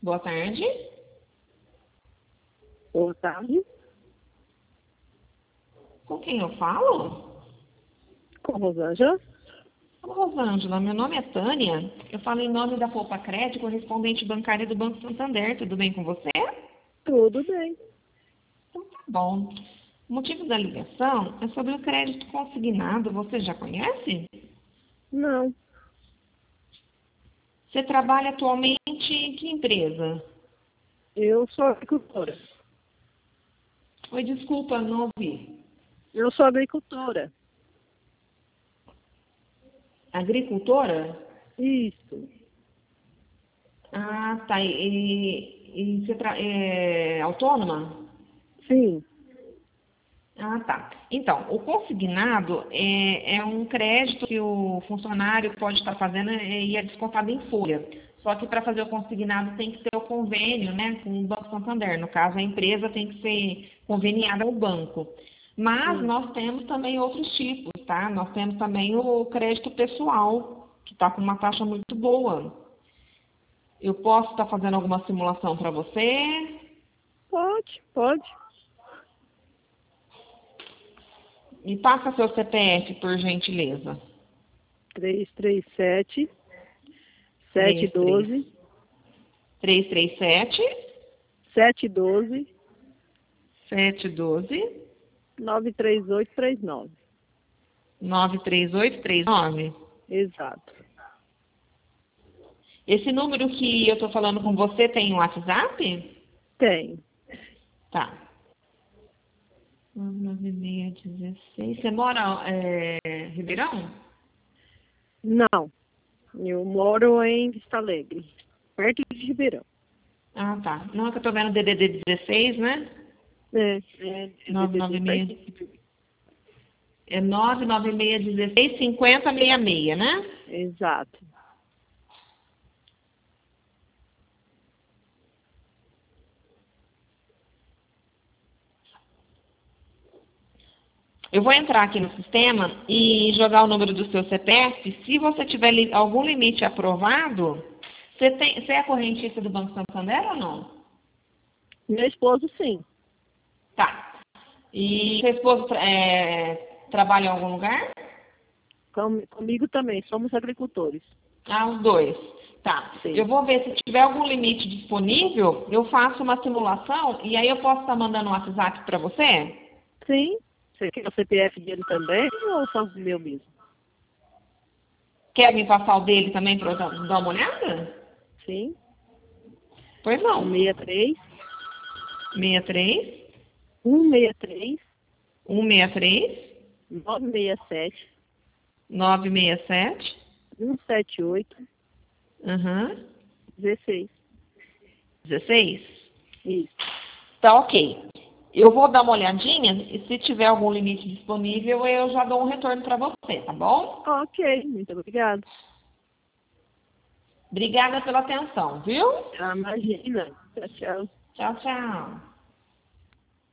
Boa tarde. Boa tarde. Com quem eu falo? Com Rosângela. Ô, Rosângela, meu nome é Tânia. Eu falo em nome da Poupa Crédito, correspondente bancária do Banco Santander. Tudo bem com você? Tudo bem. Então tá bom. O motivo da ligação é sobre o crédito consignado. Você já conhece? Não, Você trabalha atualmente em que empresa? eu sou agricultora. Oi, desculpa, não ouvi. Eu sou agricultora. Agricultora? Isso. Ah, tá. E você é autônoma? Sim. Ah, tá. Então, o consignado é um crédito que o funcionário pode estar fazendo e é descontado em folha. Só que para fazer o consignado tem que ter o convênio, né, com o Banco Santander. No caso, a empresa tem que ser conveniada ao banco. Mas Sim. nós temos também outros tipos, tá? Nós temos também o crédito pessoal, que está com uma taxa muito boa. Eu posso estar fazendo alguma simulação para você? Pode. Me passa seu CPF, por gentileza. 337 Três três 712 337 712 712 93839. 93839. Exato. Esse número que eu estou falando com você tem um WhatsApp? Tem. Tá. 99616. Você mora em Ribeirão? Não. Eu moro em Vista Alegre, perto de Ribeirão. Ah, tá. Não é que eu estou vendo DDD 16, né? É DDD 996. pertinho de Ribeirão. É 99616 5066, né? Exato. Eu vou entrar aqui no sistema e jogar o número do seu CPF. Se você tiver algum limite aprovado, você é correntista do Banco Santander ou não? Meu esposo, sim. Tá. E seu esposo trabalha em algum lugar? Comigo também, somos agricultores. Ah, os dois. Tá. Sim. Eu vou ver se tiver algum limite disponível, eu faço uma simulação e aí eu posso estar mandando um WhatsApp para você? Sim. Você quer o CPF dele também ou só o meu mesmo? Quer me passar o dele também para eu dar uma olhada? Sim. Pois não. 163 63 163 163 967 967 178 Aham. 16. 16? Isso. Tá ok. Eu vou dar uma olhadinha e se tiver algum limite disponível, eu já dou um retorno para você, tá bom? Ok, muito obrigada. Obrigada pela atenção, viu? Imagina. Tchau, tchau. Tchau, tchau.